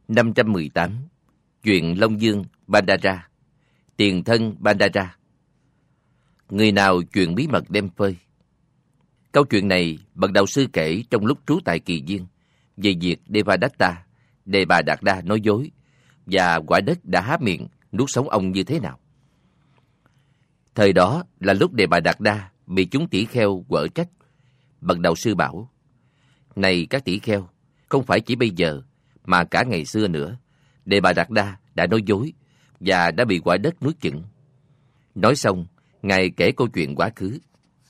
518. Chuyện Long Dương Bandara. Tiền thân Bandara. Người nào chuyện bí mật đem phơi. Câu chuyện này bậc đạo sư kể trong lúc trú tại Kỳ Viên về việc Devadatta, Đề Bà Đạt Đa nói dối và quả đất đã há miệng nuốt sống ông như thế nào. Thời đó là lúc Đề Bà Đạt Đa bị chúng tỷ kheo quở trách. Bậc đạo sư bảo: này các tỷ kheo, không phải chỉ bây giờ mà cả ngày xưa nữa, Đề Bà Đạt Đa đã nói dối và đã bị quả đất nuốt chửng. Nói xong, Ngài kể câu chuyện quá khứ.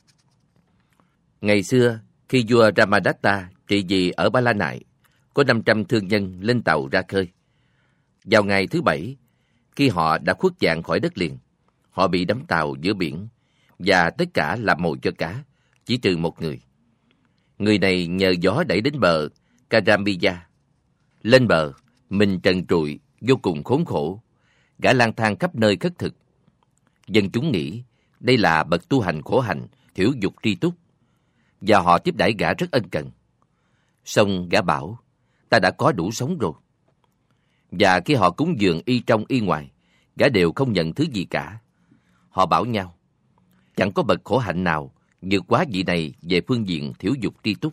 Ngày xưa, khi vua Ramadatta trị vì ở Ba La Nại, có 500 thương nhân lên tàu ra khơi. Vào ngày thứ 7, khi họ đã khuất dạng khỏi đất liền, họ bị đắm tàu giữa biển và tất cả làm mồi cho cá, chỉ trừ một người. Người này nhờ gió đẩy đến bờ Karambiya. Lên bờ, mình trần trụi, vô cùng khốn khổ. Gã lang thang khắp nơi khất thực. Dân chúng nghĩ đây là bậc tu hành khổ hạnh, thiểu dục tri túc, và họ tiếp đãi gã rất ân cần. Xong gã bảo: ta đã có đủ sống rồi. Và khi họ cúng dường y trong y ngoài, gã đều không nhận thứ gì cả. Họ bảo nhau: chẳng có bậc khổ hạnh nào vượt quá vị này về phương diện thiểu dục tri túc.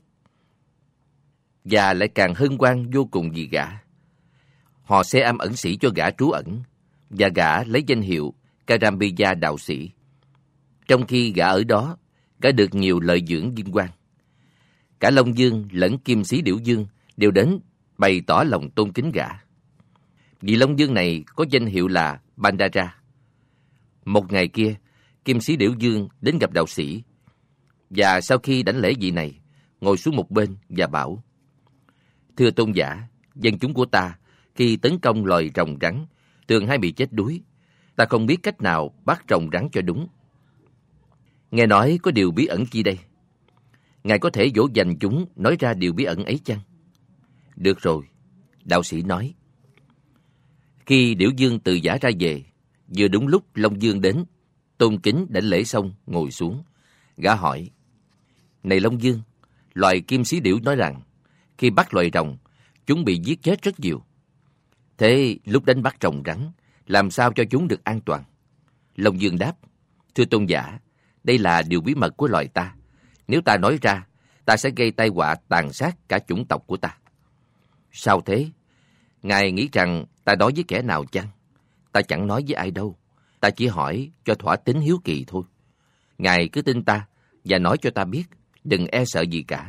Và lại càng hân hoan vô cùng vì gã. Họ sẽ âm ẩn sĩ cho gã trú ẩn, và gã lấy danh hiệu Karambiya đạo sĩ. Trong khi gã ở đó, gã được nhiều lợi dưỡng vinh quang. Cả Long Dương lẫn Kim Sĩ Điểu Dương đều đến bày tỏ lòng tôn kính gã. Vị Long Dương này có danh hiệu là Bandara. Một ngày kia, Kim Sĩ Điểu Dương đến gặp đạo sĩ, và sau khi đảnh lễ vị này, ngồi xuống một bên và bảo: thưa tôn giả, dân chúng của ta khi tấn công loài rồng rắn thường hay bị chết đuối. Ta không biết cách nào bắt rồng rắn cho đúng. Nghe nói có điều bí ẩn chi đây? Ngài có thể dỗ dành chúng nói ra điều bí ẩn ấy chăng? Được rồi, đạo sĩ nói. Khi Điểu Dương từ giã ra về, vừa đúng lúc Long Dương đến, tôn kính đảnh lễ xong ngồi xuống. Gã hỏi: này Long Dương, loài Kim Sĩ Điểu nói rằng khi bắt loài rồng, chúng bị giết chết rất nhiều. Thế lúc đánh bắt rồng rắn, làm sao cho chúng được an toàn? Long Dương đáp: thưa tôn giả, đây là điều bí mật của loài ta. Nếu ta nói ra, ta sẽ gây tai họa tàn sát cả chủng tộc của ta. Sao thế? Ngài nghĩ rằng ta nói với kẻ nào chăng? Ta chẳng nói với ai đâu. Ta chỉ hỏi cho thỏa tính hiếu kỳ thôi. Ngài cứ tin ta và nói cho ta biết, đừng e sợ gì cả.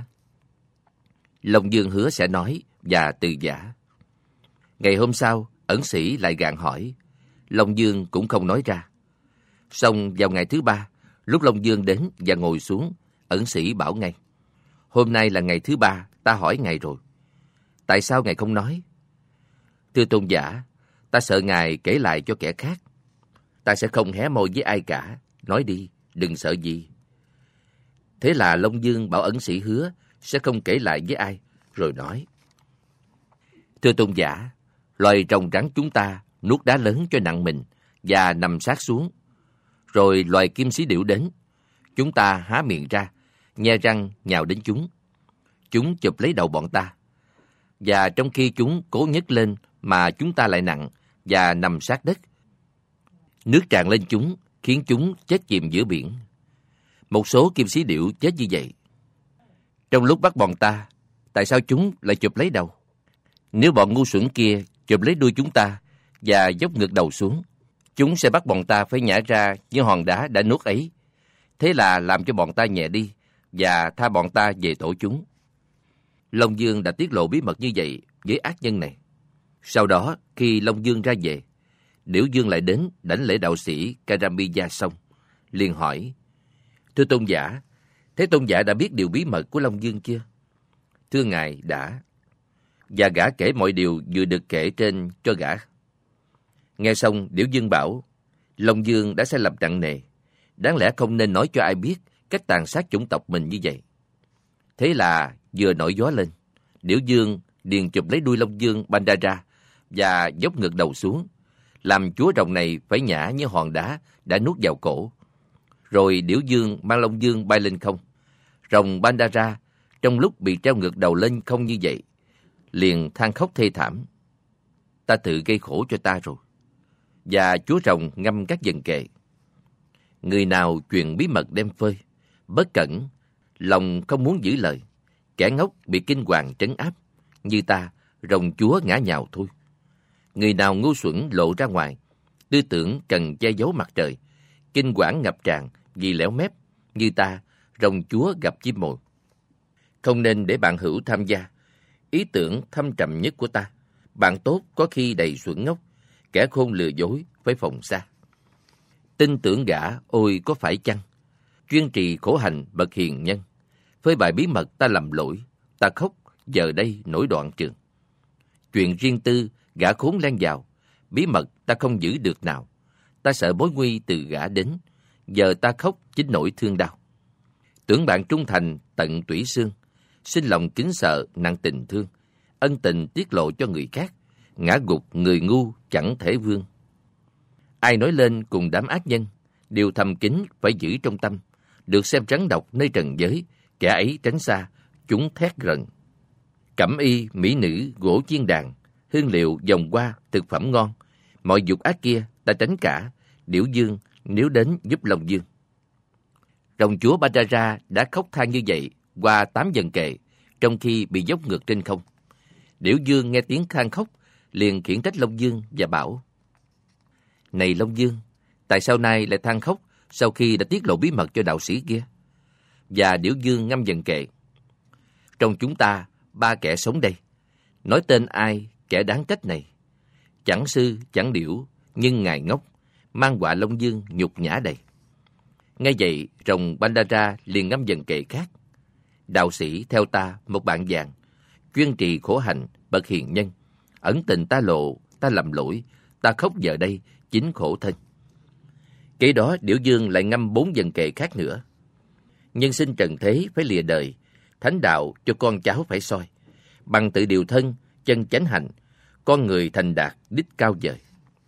Long Dương hứa sẽ nói và từ giả. Ngày hôm sau, ẩn sĩ lại gạn hỏi. Long Dương cũng không nói ra. Xong vào ngày thứ 3, lúc Long Dương đến và ngồi xuống, ẩn sĩ bảo ngay: hôm nay là ngày thứ 3, ta hỏi ngài rồi. Tại sao ngài không nói? Thưa tôn giả, ta sợ ngài kể lại cho kẻ khác. Ta sẽ không hé môi với ai cả. Nói đi, đừng sợ gì. Thế là Long Dương bảo ẩn sĩ hứa sẽ không kể lại với ai, rồi nói: thưa tôn giả, loài rồng rắn chúng ta nuốt đá lớn cho nặng mình và nằm sát xuống. Rồi loài Kim Sĩ Điểu đến. Chúng ta há miệng ra, nhe răng nhào đến chúng. Chúng chụp lấy đầu bọn ta. Và trong khi chúng cố nhấc lên mà chúng ta lại nặng và nằm sát đất. Nước tràn lên chúng, khiến chúng chết chìm giữa biển. Một số Kim Sĩ Điểu chết như vậy. Trong lúc bắt bọn ta, tại sao chúng lại chụp lấy đầu? Nếu bọn ngu xuẩn kia chụp lấy đuôi chúng ta và dốc ngược đầu xuống, chúng sẽ bắt bọn ta phải nhả ra như hòn đá đã nuốt ấy. Thế là làm cho bọn ta nhẹ đi và tha bọn ta về tổ chúng. Long Dương đã tiết lộ bí mật như vậy với ác nhân này. Sau đó, khi Long Dương ra về, Điểu Dương lại đến đảnh lễ đạo sĩ Karambiya xong, liền hỏi: thưa tôn giả, thế tôn giả đã biết điều bí mật của Long Dương chưa? Thưa ngài, đã. Và gã kể mọi điều vừa được kể trên cho gã. Nghe xong, Điểu Dương bảo: Long Dương đã sai lầm nặng nề, đáng lẽ không nên nói cho ai biết cách tàn sát chủng tộc mình như vậy. Thế là vừa nổi gió lên, Điểu Dương liền chụp lấy đuôi Long Dương Bandara và dốc ngược đầu xuống, làm chúa rồng này phải nhả như hòn đá đã nuốt vào cổ. Rồi Điểu Dương mang Long Dương bay lên không. Rồng Bandara trong lúc bị treo ngược đầu lên không như vậy, liền than khóc thê thảm. ta tự gây khổ cho ta rồi. Và chúa rồng ngâm các dần kệ. Người nào truyền bí mật đem phơi, bất cẩn, lòng không muốn giữ lời, kẻ ngốc bị kinh hoàng trấn áp, như ta, rồng chúa ngã nhào thôi. Người nào ngu xuẩn lộ ra ngoài, tư tưởng cần che giấu mặt trời, kinh quản ngập tràn vì lẻo mép, như ta, rồng chúa gặp chim mồi. Không nên để bạn hữu tham gia ý tưởng thâm trầm nhất của ta. Bạn tốt có khi đầy xuẩn ngốc, kẻ khôn lừa dối phải phòng xa. Tin tưởng gã ôi có phải chăng, chuyên trì khổ hành bậc hiền nhân. Phơi bày bí mật ta lầm lỗi, ta khóc giờ đây nổi đoạn trường. Chuyện riêng tư gã khốn len vào, bí mật ta không giữ được nào. Ta sợ mối nguy từ gã đến, giờ ta khóc chính nỗi thương đau. Tưởng bạn trung thành tận tủy xương, sinh lòng kính sợ nặng tình thương, ân tình tiết lộ cho người khác, ngã gục người ngu chẳng thể vươn. Ai nói lên cùng đám ác nhân, điều thầm kín phải giữ trong tâm, được xem rắn độc nơi trần giới, kẻ ấy tránh xa, chúng thét rần. Cẩm y, mỹ nữ, gỗ chiên đàn, hương liệu, vòng hoa, thực phẩm ngon, mọi dục ác kia ta tránh cả, điểu dương nếu đến giúp Long Dương. Rồng chúa Badara đã khóc than như vậy qua 8 dần kệ, trong khi bị dốc ngược trên không. Điểu dương nghe tiếng than khóc, liền khiển trách Long Dương và bảo: Này Long Dương, tại sao nay lại than khóc sau khi đã tiết lộ bí mật cho đạo sĩ kia? Và Điểu Dương ngâm dần kệ: Trong chúng ta 3 kẻ sống đây, nói tên ai kẻ đáng trách này. Chẳng sư chẳng điểu, nhưng ngài ngốc, mang họa Long Dương nhục nhã đầy. Nghe vậy, rồng Bandara liền ngâm dần kệ khác: Đạo sĩ theo ta một bạn vàng, chuyên trì khổ hạnh bậc hiền nhân. Ẩn tình ta lộ, ta lầm lỗi, ta khóc giờ đây chính khổ thân. Kế đó Điểu Dương lại ngâm 4 dần kệ khác nữa: Nhân sinh trần thế phải lìa đời, thánh đạo cho con cháu phải soi. Bằng tự điều thân, chân chánh hành, con người thành đạt đích cao vời.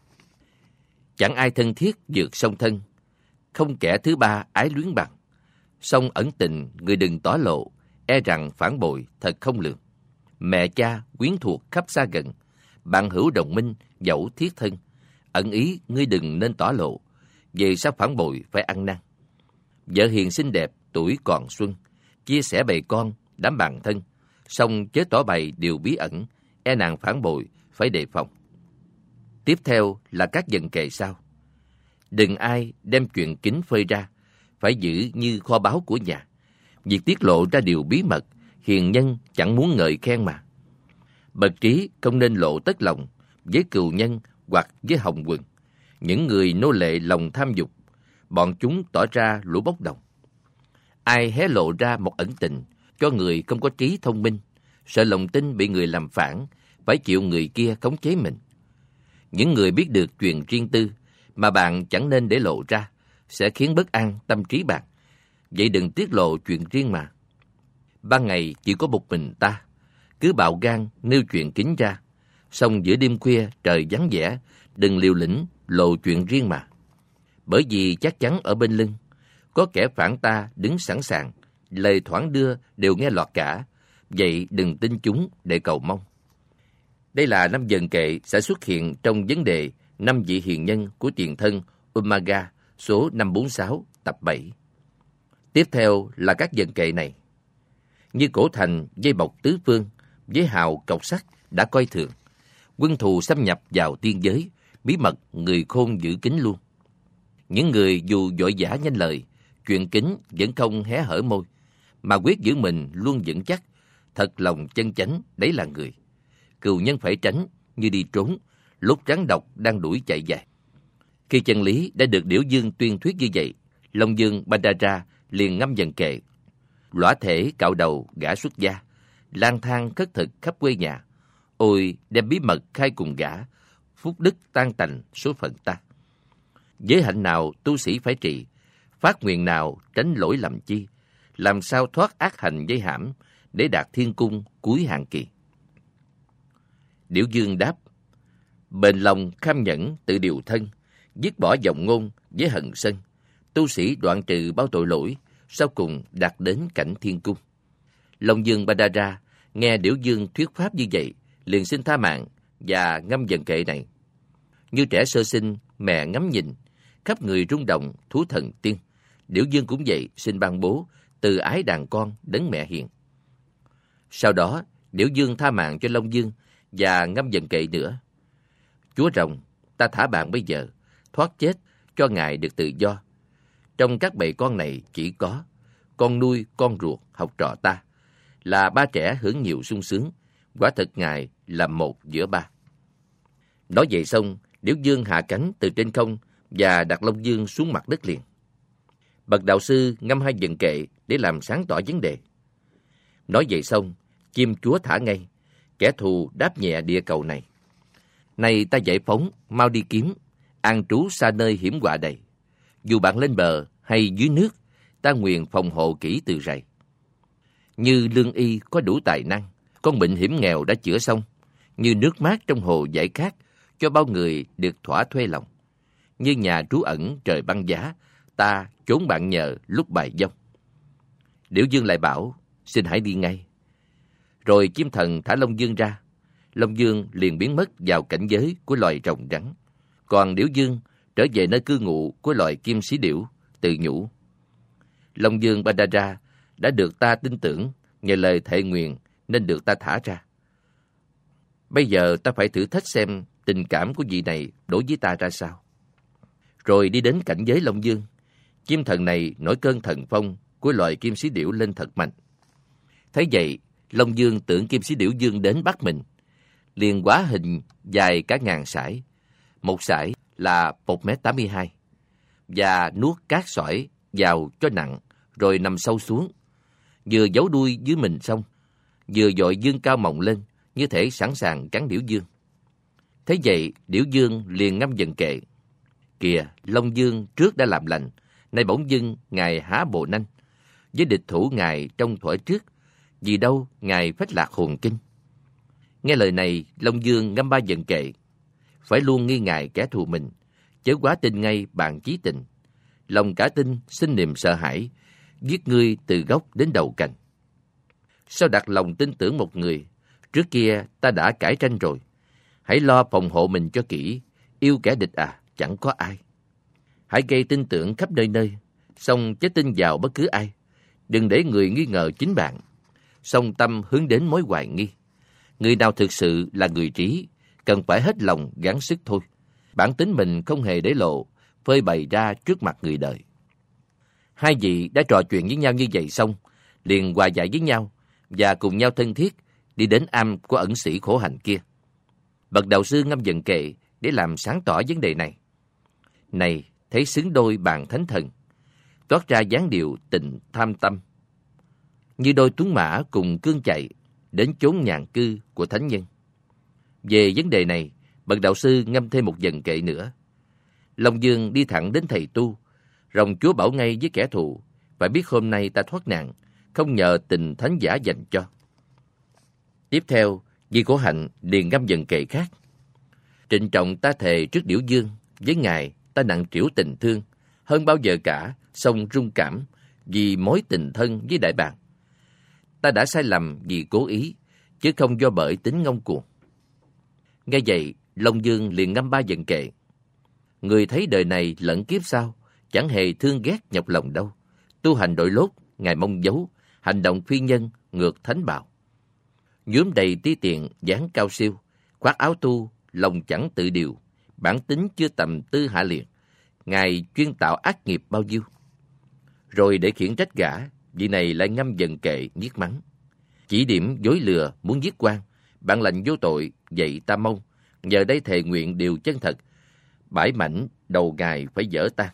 Chẳng ai thân thiết vượt song thân, không kẻ thứ ba ái luyến bằng. Song ẩn tình người đừng tỏ lộ, e rằng phản bội thật không lường. Mẹ cha quyến thuộc khắp xa gần, bạn hữu đồng minh dẫu thiết thân. Ẩn ý ngươi đừng nên tỏ lộ, về sao phản bội phải ăn năn. Vợ hiền xinh đẹp tuổi còn xuân, chia sẻ bầy con đám bạn thân. Song chớ tỏ bày điều bí ẩn, e nàng phản bội phải đề phòng. Tiếp theo là các dần kệ sau: Đừng ai đem chuyện kín phơi ra, phải giữ như kho báu của nhà. Việc tiết lộ ra điều bí mật, hiền nhân chẳng muốn ngợi khen mà. Bậc trí không nên lộ tất lòng với cừu nhân hoặc với hồng quần. Những người nô lệ lòng tham dục, bọn chúng tỏ ra lũ bốc đồng. Ai hé lộ ra một ẩn tình cho người không có trí thông minh, sợ lòng tin bị người làm phản, phải chịu người kia khống chế mình. Những người biết được chuyện riêng tư mà bạn chẳng nên để lộ ra, sẽ khiến bất an tâm trí bạn. Vậy đừng tiết lộ chuyện riêng mà. Ban ngày chỉ có một mình ta, cứ bạo gan nêu chuyện kín ra. Song giữa đêm khuya trời vắng vẻ, đừng liều lĩnh lộ chuyện riêng mà. Bởi vì chắc chắn ở bên lưng có kẻ phản ta đứng sẵn sàng, lời thoảng đưa đều nghe lọt cả. Vậy đừng tin chúng để cầu mong. Đây là 5 dần kệ sẽ xuất hiện trong vấn đề 5 vị hiền nhân của tiền thân Umaga số 546 tập 7. Tiếp theo là các dần kệ này: Như cổ thành dây bọc tứ phương, với hào cọc sắt đã coi thường. Quân thù xâm nhập vào tiên giới, bí mật người khôn giữ kín luôn. Những người dù vội vã nhanh lời, chuyện kín vẫn không hé hở môi, mà quyết giữ mình luôn vững chắc. Thật lòng chân chánh đấy là người. Cừu nhân phải tránh như đi trốn, lúc rắn độc đang đuổi chạy dài. Khi chân lý đã được Điểu Dương tuyên thuyết như vậy, Long Dương Bandara liền ngâm dần kệ: Lõa thể cạo đầu gã xuất gia, lang thang khất thực khắp quê nhà. Ôi đem bí mật khai cùng gã, phúc đức tan tành số phận ta. Giới hạnh nào tu sĩ phải trì, phát nguyện nào tránh lỗi lầm chi, làm sao thoát ác hành dây hãm, để đạt thiên cung cuối hàng kỳ. Điểu Dương đáp: Bền lòng kham nhẫn tự điều thân, dứt bỏ vọng ngôn với hận sân. Tu sĩ đoạn trừ bao tội lỗi, sau cùng đạt đến cảnh thiên cung. Long Dương Badara nghe Điểu Dương thuyết pháp như vậy, liền xin tha mạng, và ngâm dần kệ này. Như trẻ sơ sinh, mẹ ngắm nhìn, khắp người rung động, thú thần tiên. Điểu Dương cũng vậy, xin ban bố, từ ái đàn con đấng mẹ hiền. Sau đó, Điểu Dương tha mạng cho Long Dương và ngâm dần kệ nữa. Chúa rồng, ta thả bạn bây giờ, thoát chết, cho ngài được tự do. Trong các bầy con này chỉ có con nuôi, con ruột, học trò ta, là ba trẻ hưởng nhiều sung sướng. Quả thật ngài là một giữa ba. Nói vậy xong, Điểu Dương hạ cánh từ trên không và đặt Long Dương xuống mặt đất liền. Bậc đạo sư ngâm 2 dần kệ để làm sáng tỏ vấn đề. Nói vậy xong, chim chúa thả ngay, kẻ thù đáp nhẹ địa cầu này. Này ta giải phóng, mau đi kiếm, an trú xa nơi hiểm họa đầy. Dù bạn lên bờ hay dưới nước, ta nguyện phòng hộ kỹ từ rày. Như lương y có đủ tài năng, con bệnh hiểm nghèo đã chữa xong. Như nước mát trong hồ giải khát, cho bao người được thỏa thuê lòng. Như nhà trú ẩn trời băng giá, ta trốn bạn nhờ lúc bài dông. Điểu Dương lại bảo, xin hãy đi ngay. Rồi chim thần thả Long Dương ra. Long Dương liền biến mất vào cảnh giới của loài rồng rắn. Còn Điểu Dương trở về nơi cư ngụ của loài kim sĩ điểu, tự nhủ. Long Dương Badara đã được ta tin tưởng nhờ lời thệ nguyện nên được ta thả ra. Bây giờ ta phải thử thách xem tình cảm của vị này đối với ta ra sao. Rồi đi đến cảnh giới Long Dương. Chim thần này nổi cơn thần phong của loài kim sĩ điểu lên thật mạnh. Thấy vậy, Long Dương tưởng kim sĩ điểu Dương đến bắt mình, liền hóa hình dài cả ngàn sải. Một sải là 1,82 m và nuốt cát sỏi vào cho nặng, rồi nằm sâu xuống. Vừa giấu đuôi dưới mình xong, vừa dội dương cao mọng lên, như thể sẵn sàng cắn Điểu Dương. Thế vậy, Điểu Dương liền ngâm dần kệ. Kìa, Long Dương trước đã làm lành, nay bỗng dưng ngài há bộ nanh. Với địch thủ ngài trong thuở trước, vì đâu ngài phách lạc hồn kinh. Nghe lời này, Long Dương ngâm 3 dần kệ. Phải luôn nghi ngại kẻ thù mình, chớ quá tin ngay bạn chí tình. Lòng cả tin sinh niềm sợ hãi, giết ngươi từ gốc đến đầu cành. Sao đặt lòng tin tưởng một người, trước kia ta đã cãi tranh rồi. Hãy lo phòng hộ mình cho kỹ, yêu kẻ địch à, chẳng có ai. Hãy gây tin tưởng khắp nơi nơi, song chớ tin vào bất cứ ai. Đừng để người nghi ngờ chính bạn, song tâm hướng đến mối hoài nghi. Người nào thực sự là người trí, cần phải hết lòng gắng sức thôi. Bản tính mình không hề để lộ, phơi bày ra trước mặt người đời. Hai vị đã trò chuyện với nhau như vậy xong, liền hòa giải với nhau và cùng nhau thân thiết đi đến am của ẩn sĩ khổ hạnh kia. Bậc đạo sư ngâm dần kệ để làm sáng tỏ vấn đề này. Này, thấy xứng đôi bạn thánh thần, toát ra dáng điệu tình tham tâm, như đôi tuấn mã cùng cương chạy đến chốn nhàn cư của thánh nhân. Về vấn đề này, bậc đạo sư ngâm thêm một dần kệ nữa. Long Dương đi thẳng đến thầy tu. Rồng Chúa bảo ngay với kẻ thù, phải biết hôm nay ta thoát nạn, không nhờ tình thánh giả dành cho. Tiếp theo, vị khổ hạnh liền ngâm dần kệ khác. Trịnh trọng ta thề trước Điểu Dương, với ngài ta nặng trĩu tình thương, hơn bao giờ cả, song rung cảm, vì mối tình thân với đại bàng. Ta đã sai lầm vì cố ý, chứ không do bởi tính ngông cuồng. Nghe vậy, Long Dương liền ngâm 3 dần kệ. Người thấy đời này lẫn kiếp sau, chẳng hề thương ghét nhọc lòng đâu. Tu hành đội lốt, ngài mong giấu, hành động phi nhân, ngược thánh bào. Nhuốm đầy tí tiện, dáng cao siêu, khoác áo tu, lòng chẳng tự điều, bản tính chưa tầm tư hạ liệt. Ngài chuyên tạo ác nghiệp bao nhiêu. Rồi để khiển trách gã, vị này lại ngâm dần kệ nhiếc mắng. Chỉ điểm dối lừa muốn giết quan, bạn lành vô tội, vậy ta mong, nhờ đây thề nguyện điều chân thật, bãi mảnh đầu ngài phải dở tan.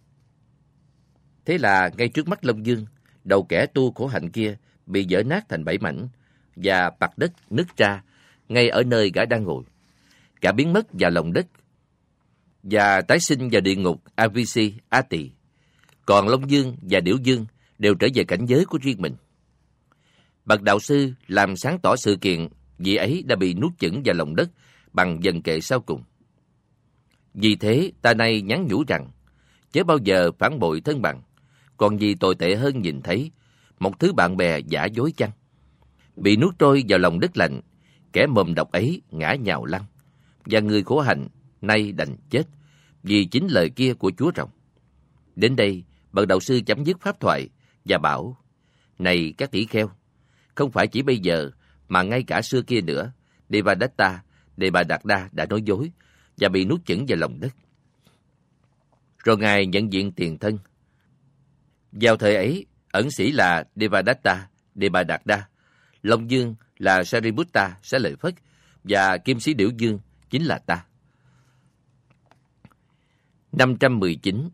Thế là ngay trước mắt Long Dương, đầu kẻ tu khổ hạnh kia bị dở nát thành 7 mảnh và mặt đất nứt ra ngay ở nơi gã đang ngồi. Gã biến mất vào lòng đất và tái sinh vào địa ngục Avisi A Tỳ. Còn Long Dương và Điểu Dương đều trở về cảnh giới của riêng mình. Bậc đạo sư làm sáng tỏ sự kiện vị ấy đã bị nuốt chửng vào lòng đất bằng dần kệ sau cùng. Vì thế ta nay nhắn nhủ rằng, chớ bao giờ phản bội thân bằng, còn gì tồi tệ hơn nhìn thấy một thứ bạn bè giả dối chăng. Bị nuốt trôi vào lòng đất lạnh, kẻ mồm độc ấy ngã nhào lăn, và người khổ hạnh nay đành chết vì chính lời kia của Chúa Rồng. Đến đây, bậc đạo sư chấm dứt pháp thoại và bảo: Này các tỷ kheo, không phải chỉ bây giờ mà ngay cả xưa kia nữa, Devadatta, Devadatta đã nói dối và bị nuốt chửng vào lòng đất. Rồi Ngài nhận diện tiền thân. Vào thời ấy, ẩn sĩ là Devadatta, Devadatta, Long Dương là Sariputta Xá Lợi Phất và Kim Sĩ Điểu Dương chính là ta. 519.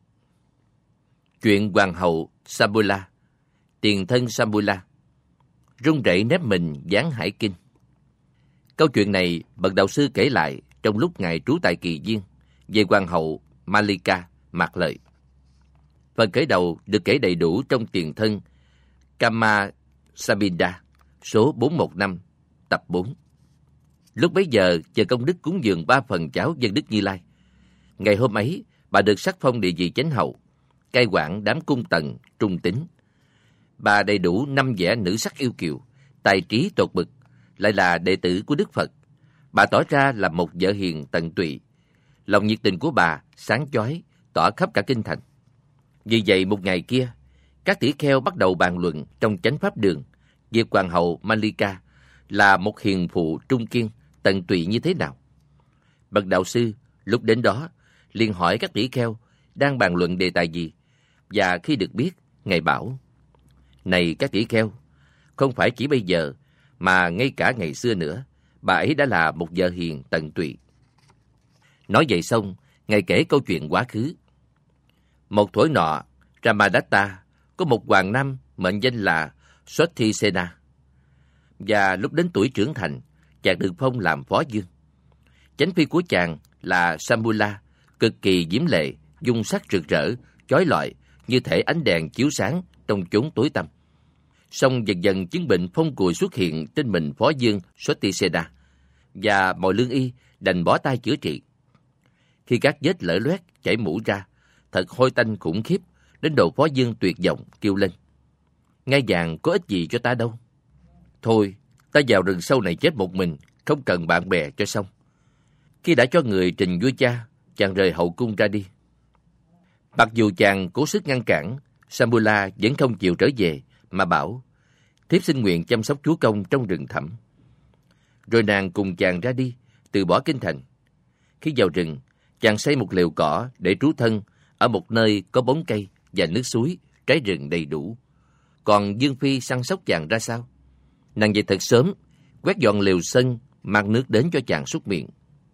Chuyện Hoàng hậu Sambula, tiền thân Sambula, run rẩy nép mình giáng hải kinh. Câu chuyện này bậc đạo sư kể lại trong lúc Ngài trú tại Kỳ Viên về Hoàng hậu Malika Mạc Lợi. Phần khởi đầu được kể đầy đủ trong tiền thân Kama Sabinda, số 415, tập 4. Lúc bấy giờ, chờ công đức cúng dường 3 phần cháo dân Đức Như Lai. Ngày hôm ấy, bà được sắc phong địa vị chánh hậu, cai quản đám cung tần, trung tín. Bà đầy đủ 5 vẻ nữ sắc yêu kiều, tài trí tột bực, lại là đệ tử của Đức Phật. Bà tỏ ra là một vợ hiền tận tụy. Lòng nhiệt tình của bà sáng chói, tỏa khắp cả kinh thành. Vì vậy một ngày kia, các tỷ kheo bắt đầu bàn luận trong chánh pháp đường việc hoàng hậu Malika là một hiền phụ trung kiên, tận tụy như thế nào. Bậc đạo sư lúc đến đó liền hỏi các tỷ kheo đang bàn luận đề tài gì, và khi được biết, Ngài bảo: Này các tỷ kheo, không phải chỉ bây giờ mà ngay cả ngày xưa nữa, bà ấy đã là một vợ hiền tận tụy. Nói vậy xong, Ngài kể câu chuyện quá khứ. Một thuở nọ, Ramadatta có một hoàng nam mệnh danh là Swatisena, và lúc đến tuổi trưởng thành, chàng được phong làm phó vương. Chánh phi của chàng là Sambula, cực kỳ diễm lệ, dung sắc rực rỡ, chói lọi như thể ánh đèn chiếu sáng trong chốn tối tăm. Song dần dần chứng bệnh phong cùi xuất hiện trên mình phó vương Swatisena, và mọi lương y đành bỏ tay chữa trị. Khi các vết lở loét chảy mũ ra, thật hôi tanh khủng khiếp, đến độ phó vương tuyệt vọng kêu lên: Ngai vàng có ích gì cho ta đâu. Thôi, ta vào rừng sâu này chết một mình, không cần bạn bè cho xong. Khi đã cho người trình vua cha, chàng rời hậu cung ra đi. Mặc dù chàng cố sức ngăn cản, Sambula vẫn không chịu trở về, mà bảo: Thiếp xin nguyện chăm sóc chúa công trong rừng thẳm. Rồi nàng cùng chàng ra đi, từ bỏ kinh thành. Khi vào rừng, chàng xây một lều cỏ để trú thân ở một nơi có bóng cây và nước suối, trái rừng đầy đủ. Còn Dương Phi săn sóc chàng ra sao? Nàng dậy thật sớm, quét dọn lều sân, mang nước đến cho chàng súc miệng.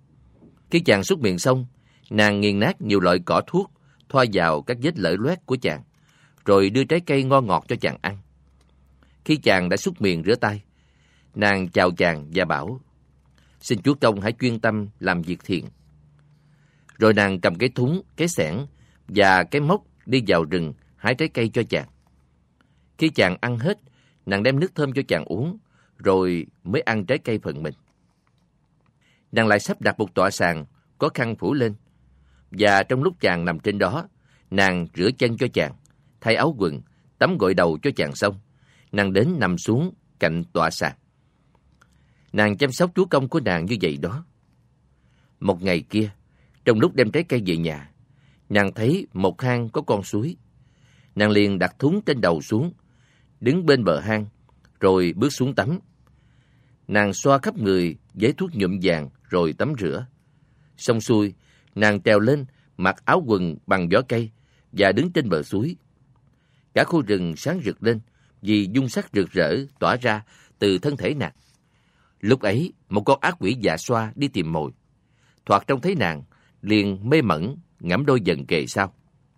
Khi chàng súc miệng xong, nàng nghiền nát nhiều loại cỏ thuốc, thoa vào các vết lở loét của chàng, rồi đưa trái cây ngon ngọt cho chàng ăn. Khi chàng đã súc miệng rửa tay, nàng chào chàng và bảo: Xin chúa công hãy chuyên tâm làm việc thiện. Rồi nàng cầm cái thúng, cái xẻng và cái móc đi vào rừng hái trái cây cho chàng. Khi chàng ăn hết, nàng đem nước thơm cho chàng uống, rồi mới ăn trái cây phần mình. Nàng lại sắp đặt một tọa sàn có khăn phủ lên, và trong lúc chàng nằm trên đó, nàng rửa chân cho chàng, thay áo quần, tắm gội đầu cho chàng xong, nàng đến nằm xuống cạnh tọa sàn. Nàng chăm sóc chúa công của nàng như vậy đó. Một ngày kia, trong lúc đem trái cây về nhà, nàng thấy một hang có con suối. Nàng liền đặt thúng trên đầu xuống, đứng bên bờ hang, rồi bước xuống tắm. Nàng xoa khắp người với thuốc nhuộm vàng rồi tắm rửa. Xong xuôi, nàng trèo lên, mặc áo quần bằng vỏ cây và đứng trên bờ suối. Cả khu rừng sáng rực lên vì dung sắc rực rỡ tỏa ra từ thân thể nàng. Lúc ấy, một con ác quỷ dạ xoa đi tìm mồi. Thoạt trông thấy nàng, liền mê mẩn, ngẫm đôi dần kề sau.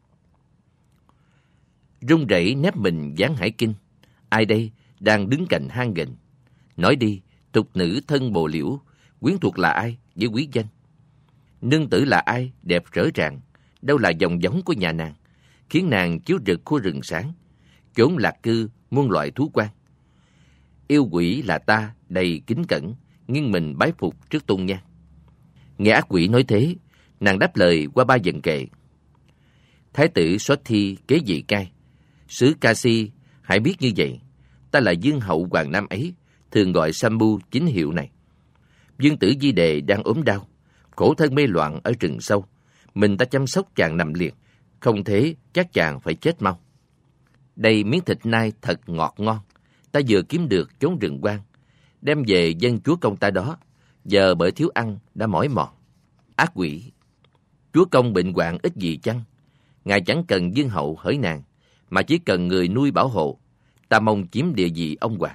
Run rẩy nép mình giáng hải kinh. Ai đây đang đứng cạnh hang ghềnh? Nói đi, tục nữ thân bồ liễu, quyến thuộc là ai với quý danh? Nương tử là ai đẹp rỡ ràng? Đâu là dòng giống của nhà nàng, khiến nàng chiếu rực khu rừng sáng, chốn lạc cư muôn loại thú quan. Yêu quỷ là ta đầy kính cẩn, nghiêng mình bái phục trước tôn nhan. Nghe ác quỷ nói thế, nàng đáp lời qua 3 dần kệ. Thái tử Swathi kế vị cai, xứ Kasi hãy biết như vậy, ta là vương hậu hoàng nam ấy, thường gọi Sambu chính hiệu này. Dương tử Di Đề đang ốm đau, khổ thân mê loạn ở rừng sâu, mình ta chăm sóc chàng nằm liệt, không thế chắc chàng phải chết mau. Đây miếng thịt nai thật ngọt ngon, ta vừa kiếm được chốn rừng quang, đem về dâng chúa công ta đó, giờ bởi thiếu ăn đã mỏi mòn. Ác quỷ, chúa công bệnh hoạn ít gì chăng? Ngài chẳng cần vương hậu hỡi nàng, mà chỉ cần người nuôi bảo hộ. Ta mong chiếm địa vị ông hoàng.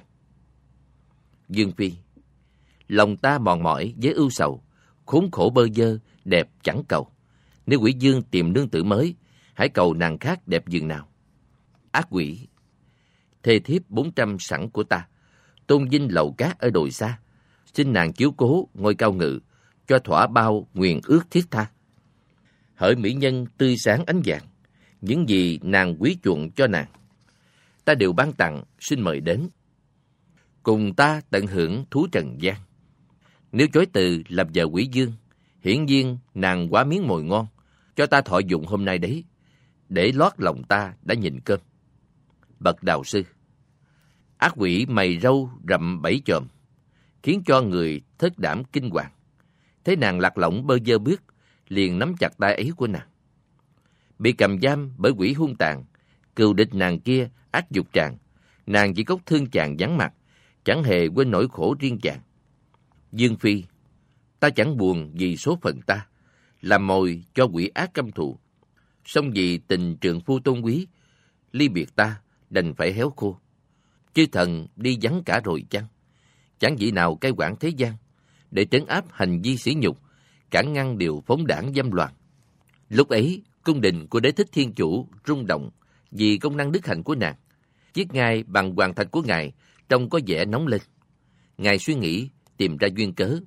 Dương Phi, lòng ta mòn mỏi với ưu sầu, khốn khổ bơ vơ, đẹp chẳng cầu. Nếu quỷ dương tìm nương tử mới, hãy cầu nàng khác đẹp giường nào. Ác quỷ, thê thiếp 400 sẵn của ta, tôn vinh lầu cát ở đồi xa, xin nàng chiếu cố ngôi cao ngự, cho thỏa bao nguyện ước thiết tha. Hỡi mỹ nhân tươi sáng ánh vàng, những gì nàng quý chuộng cho nàng, ta đều ban tặng, xin mời đến. Cùng ta tận hưởng thú trần gian. Nếu chối từ làm vợ quỷ dương, hiển nhiên nàng quá miếng mồi ngon, cho ta thọ dụng hôm nay đấy, để lót lòng ta đã nhìn cơm. Bậc đạo sư, ác quỷ mày râu rậm 7 chòm, khiến cho người thất đảm kinh hoàng. Thấy nàng lạc lõng bơ vơ bước, liền nắm chặt tay ấy của nàng. Bị cầm giam bởi quỷ hung tàn, cừu địch nàng kia ác dục tràng, nàng chỉ cốc thương chàng vắng mặt, chẳng hề quên nỗi khổ riêng chàng. Dương Phi, ta chẳng buồn vì số phận ta, làm mồi cho quỷ ác căm thù. Song vì tình trượng phu tôn quý, ly biệt ta đành phải héo khô. Chư thần đi vắng cả rồi chăng? Chẳng vị nào cai quản thế gian, để trấn áp hành vi sỉ nhục, cản ngăn điều phóng đảng dâm loạn. Lúc ấy, cung đình của Đế Thích Thiên Chủ rung động vì công năng đức hạnh của nàng. Chiếc ngai bằng hoàng thành của ngài trông có vẻ nóng lên. Ngài suy nghĩ tìm ra duyên cớ,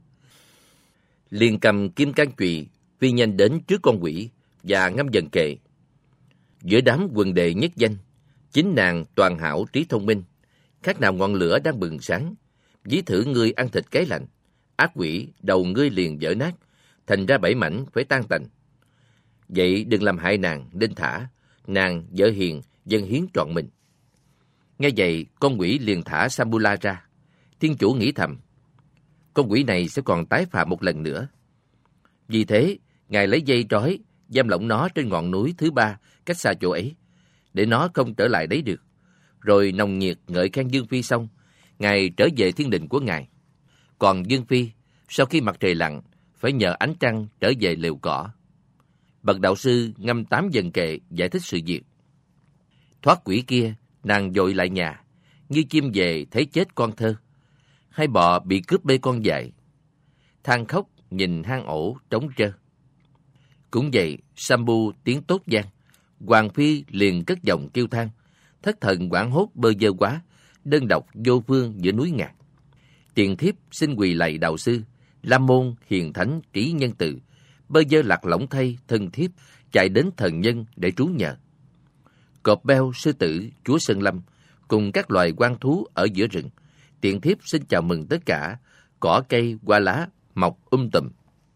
liền cầm kim cang chùy phi nhanh đến trước con quỷ và ngâm dần kệ. Giữa đám quần đệ nhất danh, chính nàng toàn hảo trí thông minh, khác nào ngọn lửa đang bừng sáng. Ví thử ngươi ăn thịt cái lạnh, ác quỷ đầu ngươi liền vỡ nát, thành ra 7 mảnh phải tan tành. Vậy đừng làm hại nàng nên thả, nàng vợ hiền dâng hiến trọn mình. Nghe vậy, con quỷ liền thả Sambula ra. Thiên chủ nghĩ thầm, con quỷ này sẽ còn tái phạm một lần nữa. Vì thế, ngài lấy dây trói giam lỏng nó trên ngọn núi thứ 3 cách xa chỗ ấy, để nó không trở lại đấy được. Rồi nồng nhiệt ngợi khen Dương Phi xong, ngài trở về thiên đình của ngài. Còn Dương Phi, sau khi mặt trời lặn, phải nhờ ánh trăng trở về lều cỏ. Bậc đạo sư ngâm 8 dần kệ giải thích sự việc. Thoát quỷ kia, nàng vội lại nhà, như chim về thấy chết con thơ, hay bò bị cướp bê con dại, than khóc nhìn hang ổ trống trơ. Cũng vậy, Sambu tiếng tốt vang, Hoàng Phi liền cất giọng kêu than, thất thần hoảng hốt bơ vơ quá, đơn độc vô phương giữa núi ngàn. Tiền thiếp xin quỳ lạy đạo sư, Lam môn hiền thánh trí nhân từ, bơ vơ lạc lõng thay thân thiếp, chạy đến thần nhân để trú nhờ. Cọp beo, sư tử, chúa Sơn Lâm cùng các loài hoang thú ở giữa rừng, tiện thiếp xin chào mừng tất cả. Cỏ cây hoa lá mọc tùm.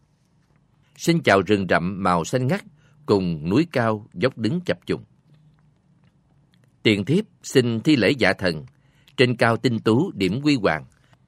Xin chào rừng rậm màu xanh ngắt cùng núi cao dốc đứng chập trùng. Tiện thiếp xin thi lễ dạ thần, trên cao tinh tú điểm quy hoàng.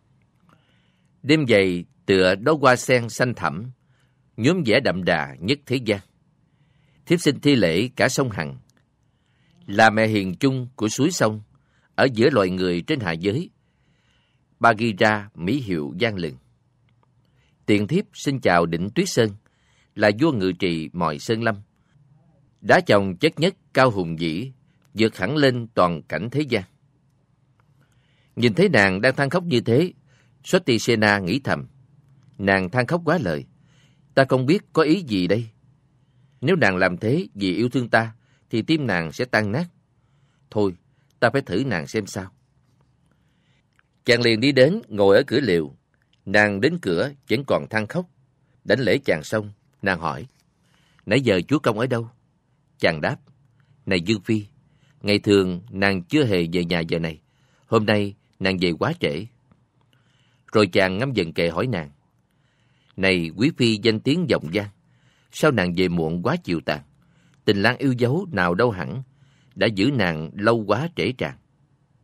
Đêm dày tựa đóa hoa sen xanh thẳm, nhuốm vẻ đậm đà nhất thế gian. Thiếp xin thi lễ cả sông Hằng, là mẹ hiền chung của suối sông, ở giữa loài người trên hạ giới. Bagheera mỹ hiệu gian lừng. Tiện thiếp xin chào Định Tuyết Sơn, là vua ngự trị mọi sơn lâm. Đá chồng chất nhất cao hùng vĩ, vượt hẳn lên toàn cảnh thế gian. Nhìn thấy nàng đang than khóc như thế, Swati nghĩ thầm, nàng than khóc quá lời, ta không biết có ý gì đây. Nếu nàng làm thế vì yêu thương ta, thì tim nàng sẽ tan nát. Thôi, ta phải thử nàng xem sao. Chàng liền đi đến ngồi ở cửa liều. Nàng đến cửa vẫn còn than khóc. Đảnh lễ chàng xong, nàng hỏi, nãy giờ chúa công ở đâu? Chàng đáp, này Dương Phi, ngày thường nàng chưa hề về nhà giờ này, hôm nay nàng về quá trễ. Rồi chàng ngâm dần kệ hỏi nàng, này quý phi danh tiếng vọng vang, sao nàng về muộn quá chiều tàn? Tình lang yêu dấu nào đâu hẳn, đã giữ nàng lâu quá trễ tràn.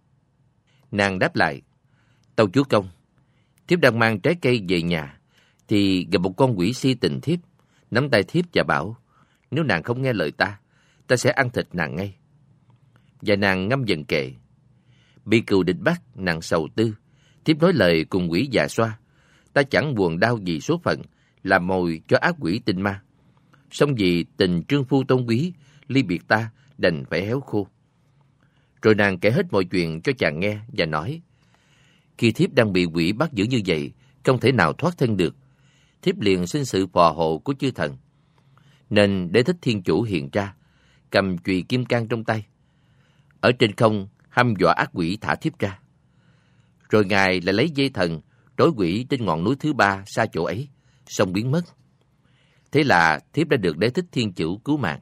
Nàng đáp lại, tâu chúa công, thiếp đang mang trái cây về nhà, thì gặp một con quỷ si tình thiếp, nắm tay thiếp và bảo, nếu nàng không nghe lời ta sẽ ăn thịt nàng ngay. Và nàng ngâm dần kệ, bị cừu địch bắt, nàng sầu tư, thiếp nói lời cùng quỷ già xoa, ta chẳng buồn đau vì số phận, làm mồi cho ác quỷ tinh ma. Song vì tình trương phu tôn quý, ly biệt ta đành phải héo khô. Rồi nàng kể hết mọi chuyện cho chàng nghe và nói, khi thiếp đang bị quỷ bắt giữ như vậy, không thể nào thoát thân được, thiếp liền xin sự phò hộ của chư thần. Nên Đế Thích Thiên Chủ hiện ra, cầm chùy kim cang trong tay, ở trên không hăm dọa ác quỷ thả thiếp ra. Rồi Ngài lại lấy dây thần trói quỷ trên ngọn núi thứ 3 xa chỗ ấy, xong biến mất. Thế là thiếp đã được Đế Thích Thiên Chủ cứu mạng.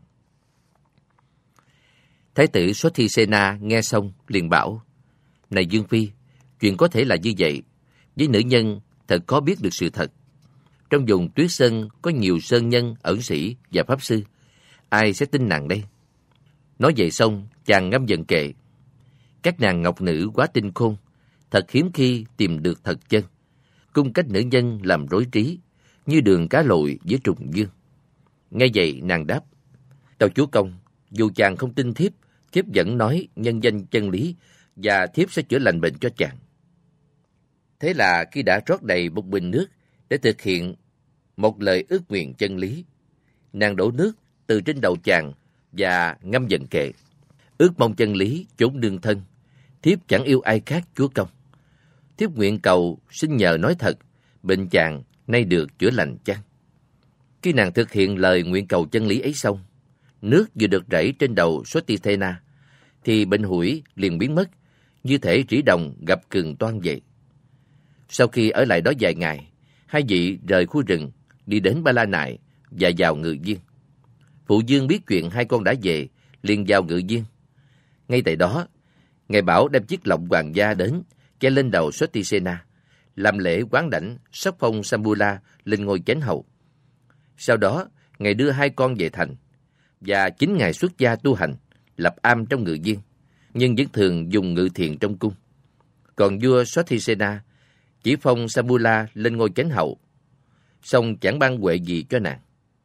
Thái tử Sothisena nghe xong liền bảo, này Dương Phi, chuyện có thể là như vậy. Với nữ nhân thật khó biết được sự thật. Trong vùng Tuyết Sơn có nhiều sơn nhân, ẩn sĩ và pháp sư. Ai sẽ tin nàng đây? Nói vậy xong, chàng ngâm dần kệ. Các nàng ngọc nữ quá tinh khôn, thật hiếm khi tìm được thật chân. Cung cách nữ nhân làm rối trí, như đường cá lội với trùng dương. Nghe vậy nàng đáp, tâu chúa công, dù chàng không tin thiếp, thiếp vẫn nói nhân danh chân lý và thiếp sẽ chữa lành bệnh cho chàng. Thế là khi đã rót đầy một bình nước để thực hiện một lời ước nguyện chân lý, nàng đổ nước từ trên đầu chàng và ngâm dần kệ. Ước mong chân lý chốn đương thân, thiếp chẳng yêu ai khác chúa công. Thiếp nguyện cầu xin nhờ nói thật, bệnh chàng nay được chữa lành chăng? Khi nàng thực hiện lời nguyện cầu chân lý ấy xong, nước vừa được rảy trên đầu Sothithena, thì bệnh hủi liền biến mất, như thể rỉ đồng gặp cường toan vậy. Sau khi ở lại đó vài ngày, hai vị rời khu rừng, đi đến Ba La Nại và vào Ngự Viên. Phụ vương biết chuyện hai con đã về, liền vào Ngự Viên. Ngay tại đó, Ngài bảo đem chiếc lọng hoàng gia đến, che lên đầu Sothithena, làm lễ quán đảnh sắp phong Sambula lên ngôi chánh hầu. Sau đó, Ngài đưa hai con về thành, và chính Ngài xuất gia tu hành, lập am trong Ngự Viên, nhưng vẫn thường dùng ngự thiền trong cung. Còn vua Sothithena chỉ phong Sambula lên ngôi chánh hầu, song chẳng ban huệ gì cho nàng.